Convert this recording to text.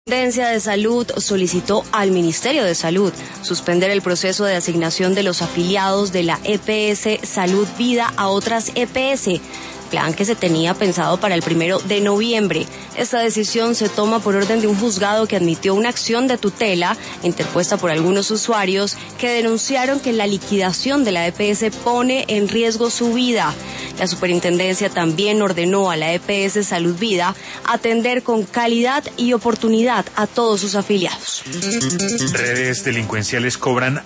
Superintendencia de Salud solicitó al Ministerio de Salud suspender el proceso de asignación de los afiliados de la EPS Salud Vida a otras EPS, plan que se tenía pensado para el 1 de noviembre. Esta decisión se toma por orden de un juzgado que admitió una acción de tutela interpuesta por algunos usuarios que denunciaron que la liquidación de la EPS pone en riesgo su vida. La superintendencia también ordenó a la EPS Salud Vida atender con calidad y oportunidad a todos sus afiliados. Redes delincuenciales cobran